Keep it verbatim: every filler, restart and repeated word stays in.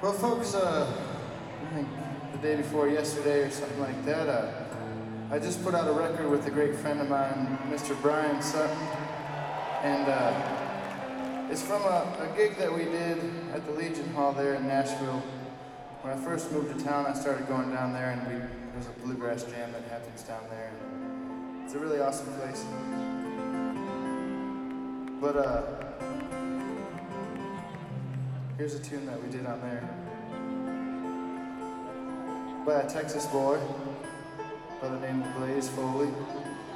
Well, folks, uh, I think the day before yesterday or something like that, uh, I just put out a record with a great friend of mine, Mister Brian Sutton, and uh, it's from a, a gig that we did at the Legion Hall there in Nashville. When I first moved to town, I started going down there, and we, there's a bluegrass jam that happens down there. And it's a really awesome place. But uh, here's a tune that we did on there by a Texas boy by the name of Blaze Foley.